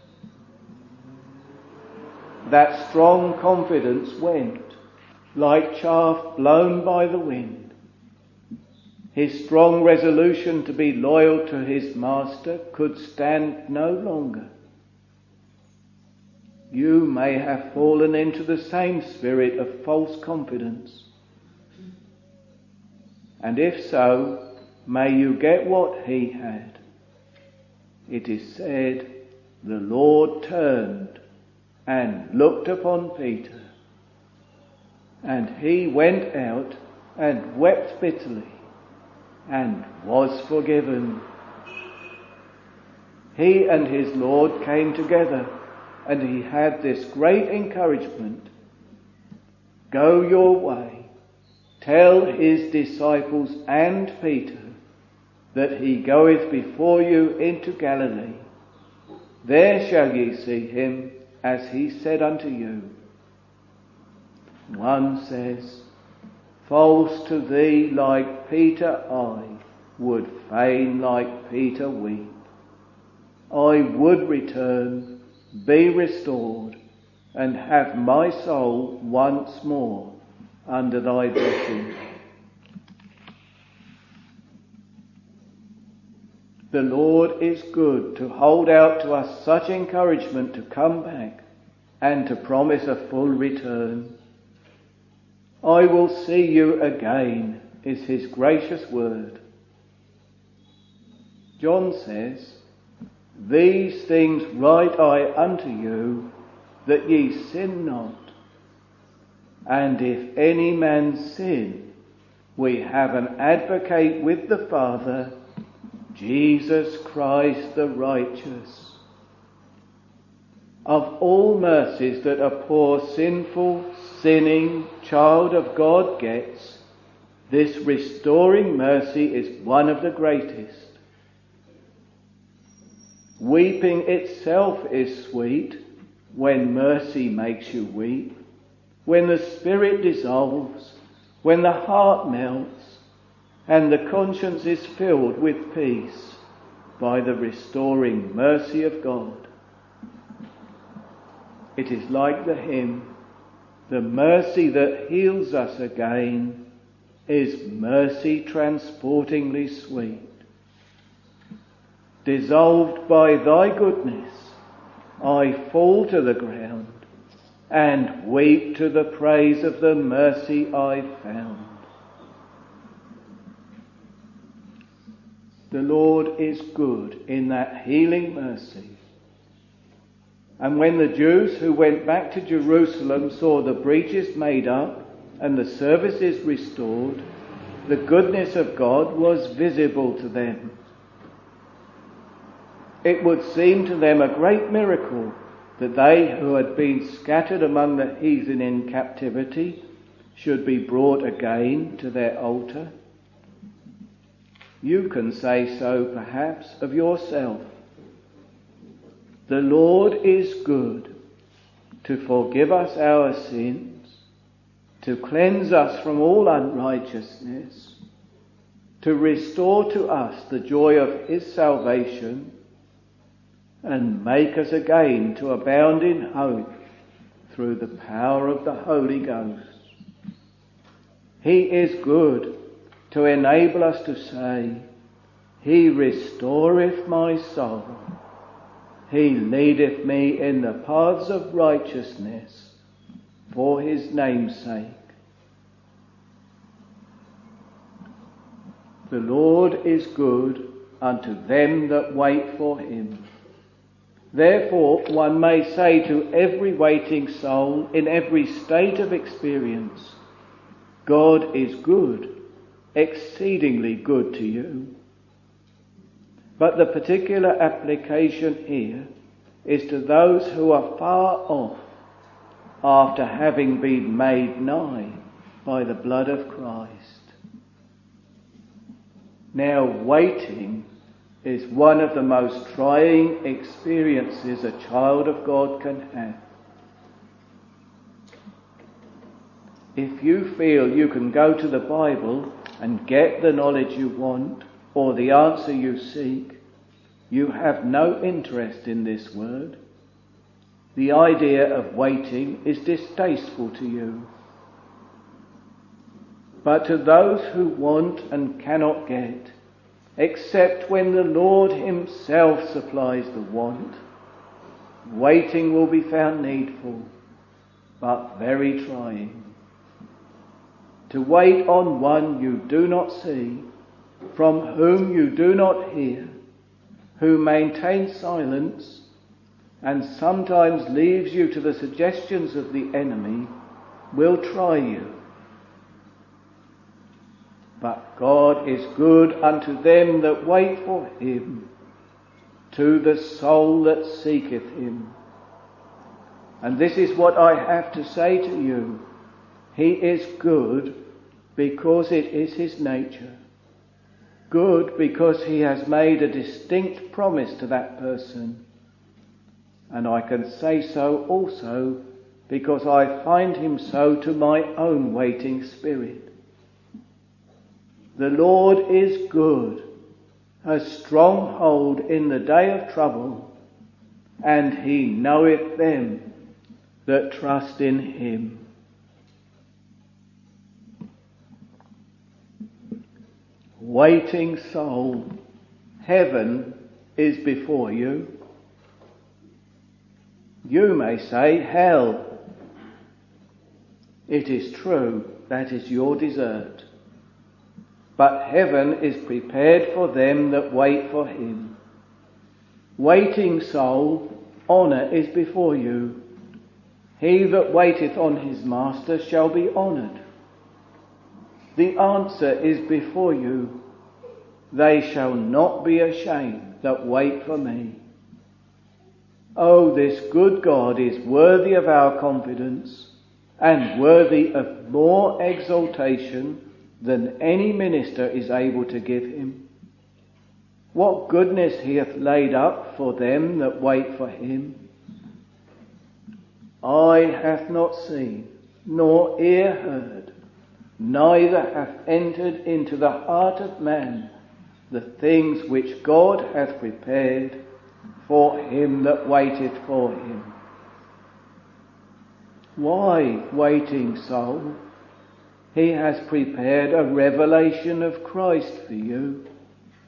That strong confidence went, like chaff blown by the wind. His strong resolution to be loyal to his master could stand no longer. You may have fallen into the same spirit of false confidence. And if so, may you get what he had. It is said, the Lord turned and looked upon Peter, and he went out and wept bitterly, and was forgiven. He and his Lord came together, and he had this great encouragement. Go your way, tell his disciples and Peter that he goeth before you into Galilee. There shall ye see him, as he said unto you. One says, false to thee like Peter I would fain like Peter weep. I would return, be restored, and have my soul once more under thy blessing. The Lord is good to hold out to us such encouragement to come back and to promise a full return. I will see you again, is his gracious word. John says, these things write I unto you, that ye sin not. And if any man sin, we have an advocate with the Father, Jesus Christ the righteous. Of all mercies that a poor, sinful, sinning child of God gets, this restoring mercy is one of the greatest. Weeping itself is sweet when mercy makes you weep, when the spirit dissolves, when the heart melts, and the conscience is filled with peace by the restoring mercy of God. It is like the hymn, the mercy that heals us again is mercy transportingly sweet. Dissolved by thy goodness, I fall to the ground, and weep to the praise of the mercy I've found. The Lord is good in that healing mercy. And when the Jews who went back to Jerusalem saw the breaches made up and the services restored, the goodness of God was visible to them. It would seem to them a great miracle that they who had been scattered among the heathen in captivity should be brought again to their altar. You can say so perhaps of yourself. The Lord is good to forgive us our sins, to cleanse us from all unrighteousness, to restore to us the joy of his salvation, and make us again to abound in hope through the power of the Holy Ghost. He is good to enable us to say, He restoreth my soul. He leadeth me in the paths of righteousness for his name's sake. The Lord is good unto them that wait for him. Therefore, one may say to every waiting soul in every state of experience, God is good, exceedingly good to you. But the particular application here is to those who are far off after having been made nigh by the blood of Christ. Now, waiting is one of the most trying experiences a child of God can have. If you feel you can go to the Bible and get the knowledge you want or the answer you seek, you have no interest in this word. The idea of waiting is distasteful to you. But to those who want and cannot get, except when the Lord himself supplies the want, waiting will be found needful, but very trying. To wait on one you do not see, from whom you do not hear, who maintains silence and sometimes leaves you to the suggestions of the enemy, will try you. But God is good unto them that wait for him, to the soul that seeketh him. And this is what I have to say to you. He is good because it is his nature. Good because he has made a distinct promise to that person. And I can say so also because I find him so to my own waiting spirit. The Lord is good, a stronghold in the day of trouble, and he knoweth them that trust in him. Waiting soul, heaven is before you. You may say hell. It is true, that is your desert. But heaven is prepared for them that wait for him. Waiting soul, honour is before you. He that waiteth on his master shall be honoured. The answer is before you. They shall not be ashamed that wait for me. Oh, this good God is worthy of our confidence and worthy of more exaltation than any minister is able to give him. What goodness he hath laid up for them that wait for him. Eye hath not seen, nor ear heard, neither hath entered into the heart of man the things which God hath prepared for him that waiteth for him. Why, waiting soul? He has prepared a revelation of Christ for you,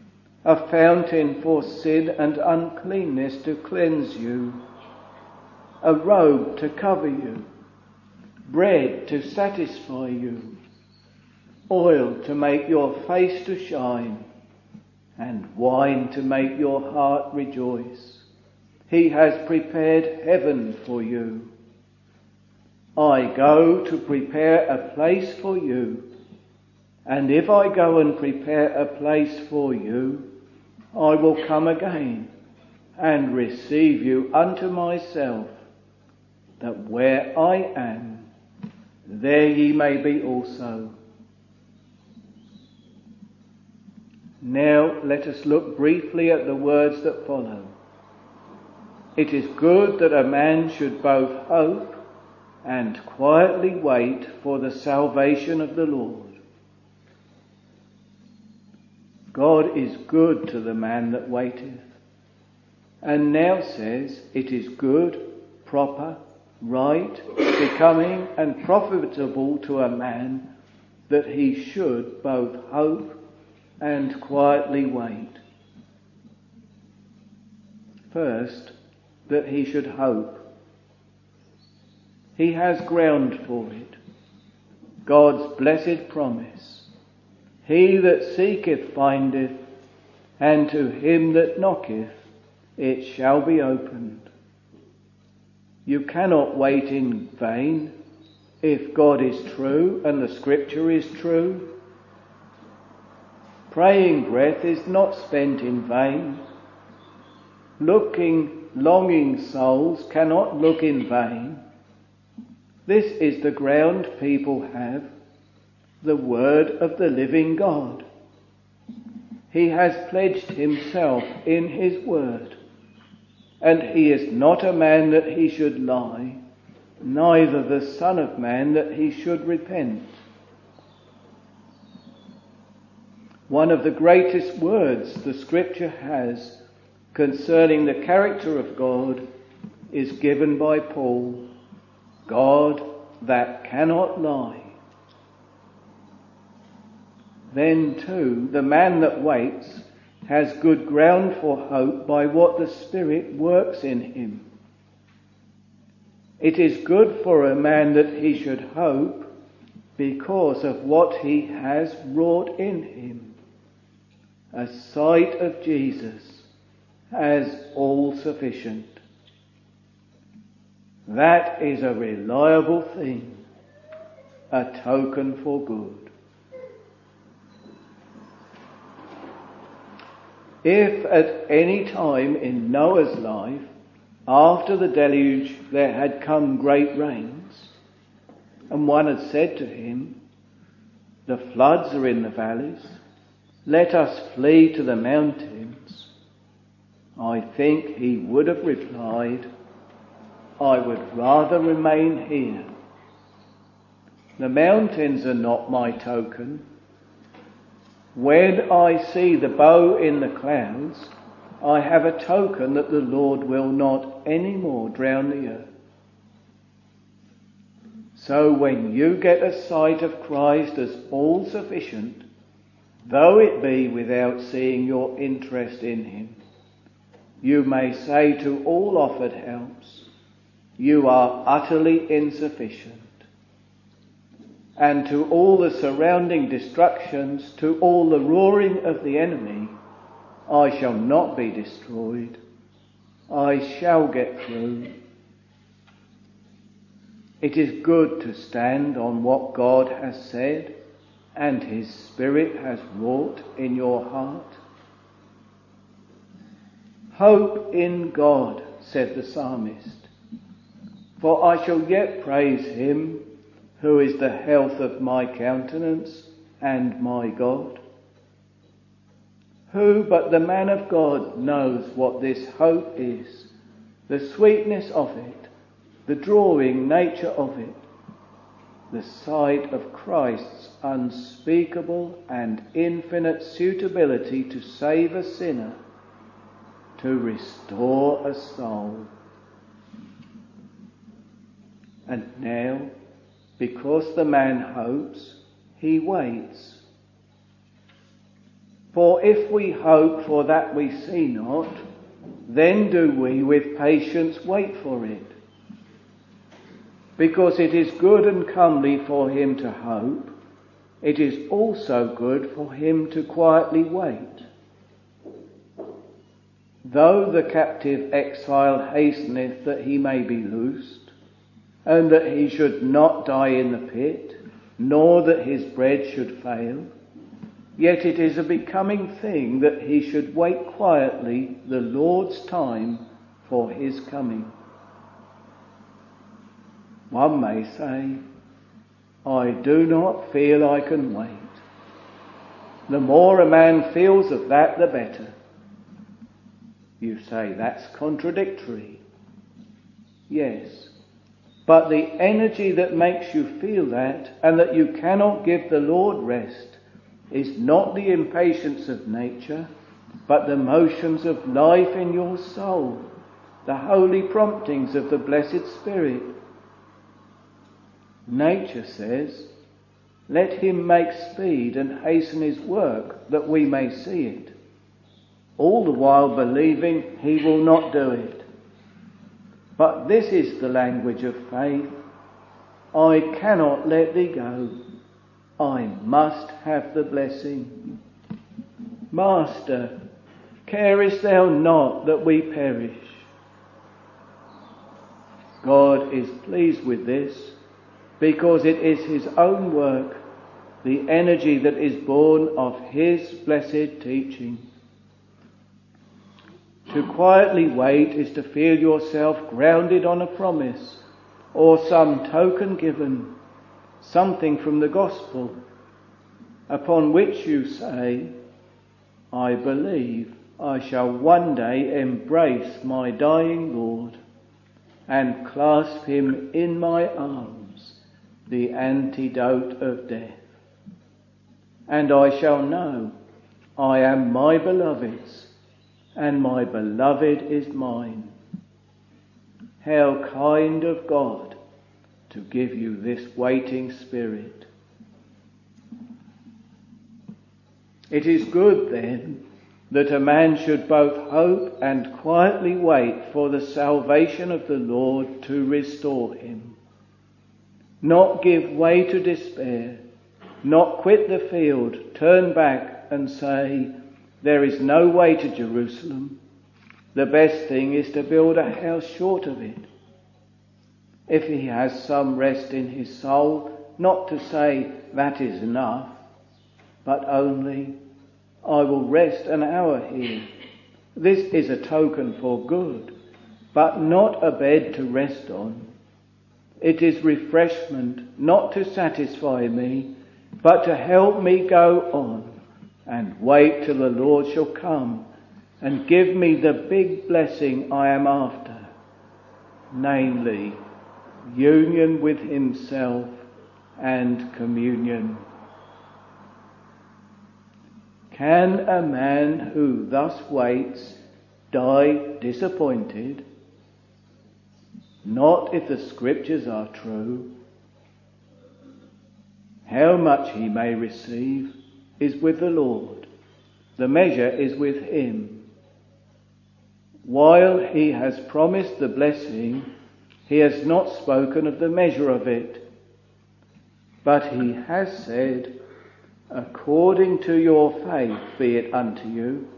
a fountain for sin and uncleanness to cleanse you, a robe to cover you, bread to satisfy you, oil to make your face to shine, and wine to make your heart rejoice. He has prepared heaven for you. I go to prepare a place for you, and if I go and prepare a place for you, I will come again and receive you unto myself, that where I am, there ye may be also. Now let us look briefly at the words that follow. It is good that a man should both hope and quietly wait for the salvation of the Lord. God is good to the man that waiteth, and now says it is good, proper, right, becoming and profitable to a man that he should both hope and quietly wait. First, that he should hope. He has ground for it. God's blessed promise. He that seeketh findeth, and to him that knocketh it shall be opened. You cannot wait in vain if God is true and the Scripture is true. Praying breath is not spent in vain. Longing souls cannot look in vain. This is the ground people have, the word of the living God. He has pledged himself in his word, and he is not a man that he should lie, neither the Son of Man that he should repent. One of the greatest words the Scripture has concerning the character of God is given by Paul: God that cannot lie. Then too, the man that waits has good ground for hope by what the Spirit works in him. It is good for a man that he should hope because of what he has wrought in him. A sight of Jesus as all sufficient. That is a reliable thing, a token for good. If at any time in Noah's life, after the deluge, there had come great rains, and one had said to him, "The floods are in the valleys, let us flee to the mountains," I think he would have replied, "I would rather remain here. The mountains are not my token. When I see the bow in the clouds, I have a token that the Lord will not any more drown the earth." So when you get a sight of Christ as all sufficient, though it be without seeing your interest in him, you may say to all offered helps, "You are utterly insufficient." And to all the surrounding destructions, to all the roaring of the enemy, I shall not be destroyed. I shall get through. It is good to stand on what God has said and his Spirit has wrought in your heart. "Hope in God," said the psalmist, "for I shall yet praise him, who is the health of my countenance and my God." Who but the man of God knows what this hope is, the sweetness of it, the drawing nature of it, the sight of Christ's unspeakable and infinite suitability to save a sinner, to restore a soul. And now, because the man hopes, he waits. For if we hope for that we see not, then do we with patience wait for it. because it is good and comely for him to hope, it is also good for him to quietly wait. Though the captive exile hasteneth that he may be loosed, and that he should not die in the pit, nor that his bread should fail, yet it is a becoming thing that he should wait quietly the Lord's time for his coming. One may say, I do not feel I can wait. The more a man feels of that, the better. You say that's contradictory. Yes, but the energy that makes you feel that, and that you cannot give the Lord rest, is not the impatience of nature, but the motions of life in your soul, the holy promptings of the blessed Spirit. Nature says, let him make speed and hasten his work that we may see it, all the while believing he will not do it. But this is the language of faith. I cannot let thee go. I must have the blessing. Master, carest thou not that we perish? God is pleased with this, because it is his own work, the energy that is born of his blessed teaching. To quietly wait is to feel yourself grounded on a promise, or some token given, something from the gospel, upon which you say, I believe I shall one day embrace my dying Lord and clasp him in my arms, the antidote of death. And I shall know I am my beloved's, and my beloved is mine. How kind of God to give you this waiting spirit. It is good then that a man should both hope and quietly wait for the salvation of the Lord to restore him. Not give way to despair, not quit the field, turn back and say, there is no way to Jerusalem. The best thing is to build a house short of it. If he has some rest in his soul, not to say that is enough, but only, I will rest an hour here. This is a token for good, but not a bed to rest on. It is refreshment, not to satisfy me, but to help me go on and wait till the Lord shall come and give me the big blessing I am after, namely, union with himself and communion. Can a man who thus waits die disappointed? Not if the scriptures are true. How much he may receive is with the Lord. The measure is with him. While he has promised the blessing, he has not spoken of the measure of it. But he has said, according to your faith be it unto you.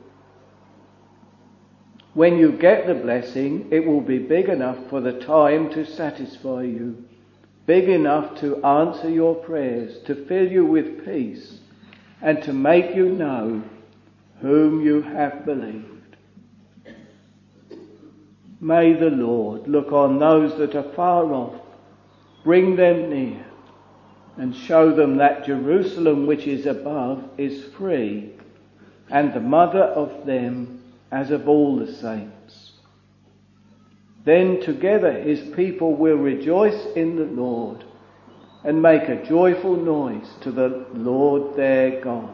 When you get the blessing, it will be big enough for the time to satisfy you, big enough to answer your prayers, to fill you with peace, and to make you know whom you have believed. May the Lord look on those that are far off, bring them near, and show them that Jerusalem which is above is free, and the mother of them as of all the saints. Then together his people will rejoice in the Lord, and make a joyful noise to the Lord their God.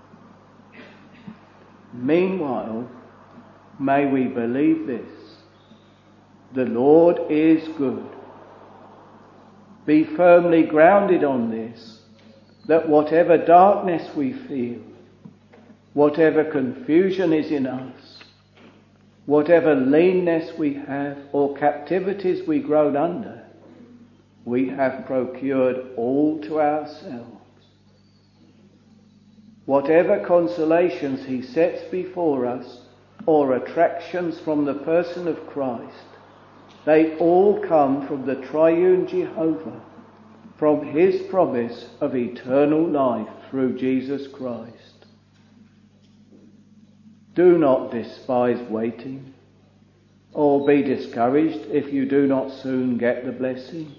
Meanwhile, may we believe this: the Lord is good. Be firmly grounded on this, that whatever darkness we feel, whatever confusion is in us, whatever leanness we have or captivities we groan under, we have procured all to ourselves. Whatever consolations he sets before us, or attractions from the person of Christ, they all come from the triune Jehovah, from his promise of eternal life through Jesus Christ. Do not despise waiting, or be discouraged if you do not soon get the blessing.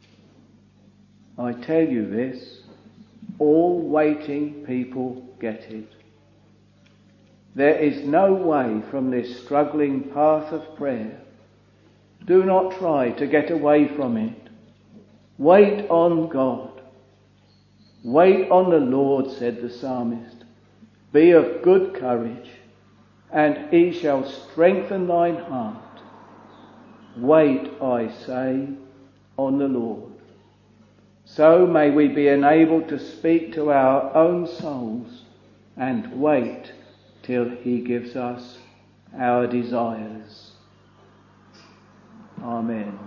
I tell you this, all waiting people get it. There is no way from this struggling path of prayer. Do not try to get away from it. Wait on God. Wait on the Lord, said the psalmist. Be of good courage, and he shall strengthen thine heart. Wait, I say, on the Lord. So may we be enabled to speak to our own souls and wait till he gives us our desires. Amen.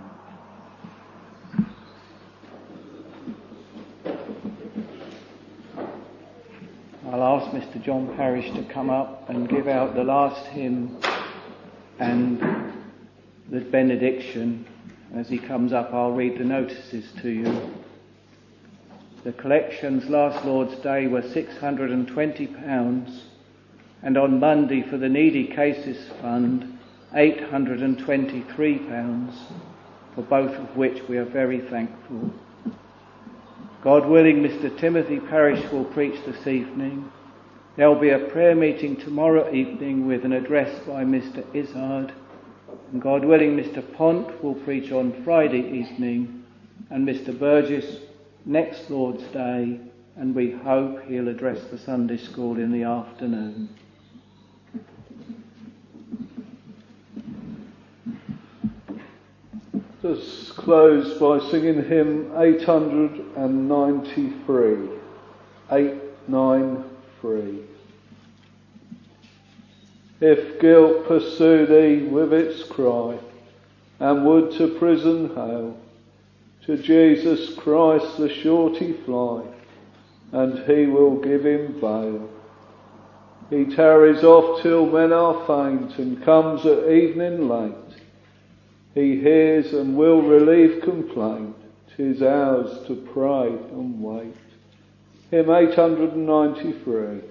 I'll ask Mr. John Parrish to come up and give out the last hymn and the benediction. As he comes up, I'll read the notices to you. The collections last Lord's Day were £620, and on Monday for the Needy Cases Fund, £823, for both of which we are very thankful. God willing, Mr. Timothy Parrish will preach this evening. There will be a prayer meeting tomorrow evening with an address by Mr. Izzard. And God willing, Mr. Pont will preach on Friday evening, and Mr. Burgess next Lord's Day, and we hope he'll address the Sunday school in the afternoon. Let's close by singing hymn 893. 893. If guilt pursue thee with its cry, and would to prison hale, to Jesus Christ the surety fly, and he will give him bail. He tarries oft till men are faint, and comes at evening late. He hears and will relieve complaint. 'Tis ours to pray and wait. Hymn 893.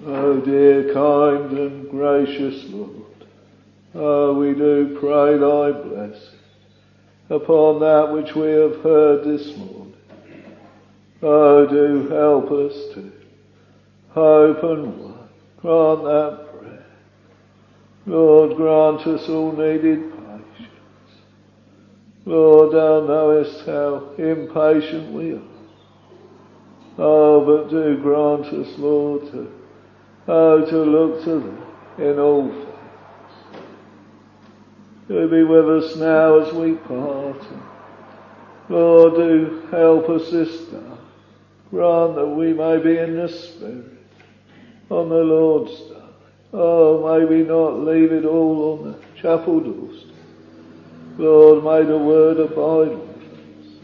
O dear, kind and gracious Lord, we do pray thy blessing upon that which we have heard this morning. Do help us to hope and wait. Grant that prayer. Lord, grant us all needed patience. Lord, thou knowest how impatient we are. But do grant us, Lord, to look to thee in all things. Do be with us now as we part. Lord, do help us this day. Grant that we may be in the Spirit on the Lord's day. May we not leave it all on the chapel doorstep. Lord, may the word abide with us.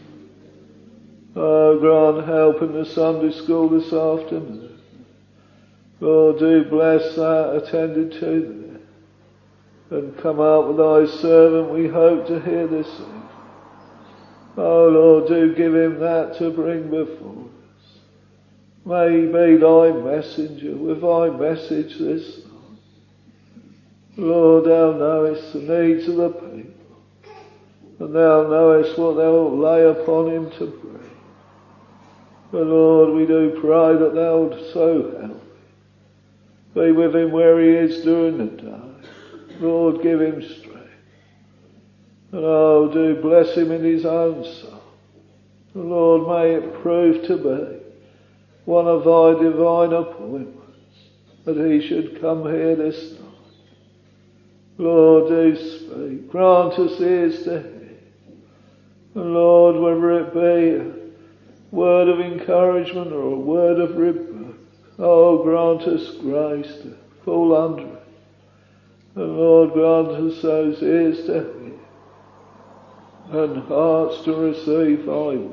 Grant help in the Sunday school this afternoon. Lord, do bless that attended to there. And come out with thy servant we hope to hear this evening. Lord, do give him that to bring before us. May he be thy messenger with thy message this night. Lord, thou knowest the needs of the people, and thou knowest what thou wilt lay upon him to bring. But Lord, we do pray that thou wilt so help him. Be with him where he is during the day. Lord, give him strength. And do bless him in his own soul. And Lord, may it prove to be one of thy divine appointments that he should come here this night. Lord, do speak. Grant us ears to hear. And Lord, whether it be a word of encouragement or a word of rebuke, grant us grace to fall under it. And Lord, grant us those ears to hear and hearts to receive thy word.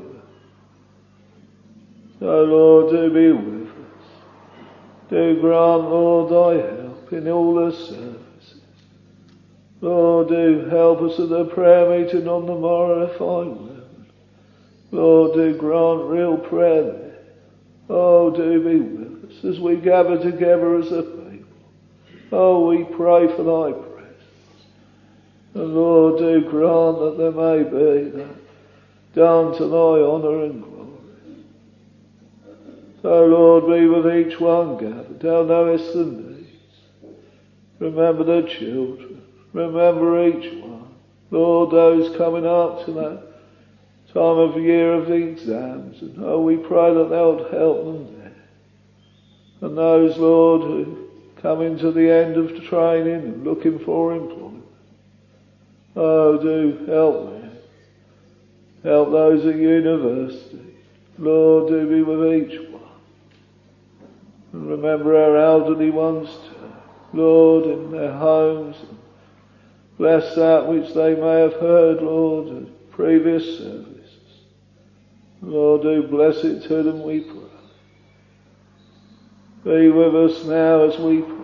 So Lord, do be with us. Do grant, Lord, thy help in all the services. Lord, do help us at the prayer meeting on the morrow if I will. Lord, do grant real prayer there. Do be with us as we gather together as a people. We pray for thy presence. And Lord, do grant that there may be that done to thy honour and glory. So Lord, be with each one gathered. Thou knowest the needs. Remember the children. Remember each one. Lord, those coming up to that time of year of the exams. And we pray that thou wilt help them there. And those, Lord, who come into the end of training and looking for employment. Do help them. Help those at university. Lord, do be with each one. And remember our elderly ones too. Lord, in their homes. Bless that which they may have heard, Lord, at previous services. Lord, do bless it to them, we pray. Be with us now as we pray.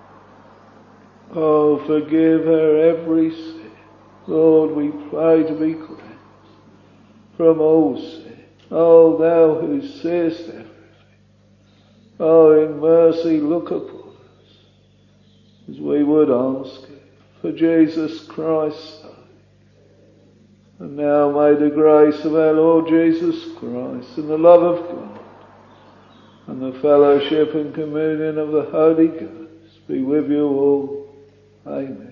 Forgive her every sin. Lord, we pray to be cleansed from all sin. Thou who seest everything. In mercy look upon us as we would ask it. For Jesus Christ's sake. And now may the grace of our Lord Jesus Christ and the love of God and the fellowship and communion of the Holy Ghost be with you all. Amen.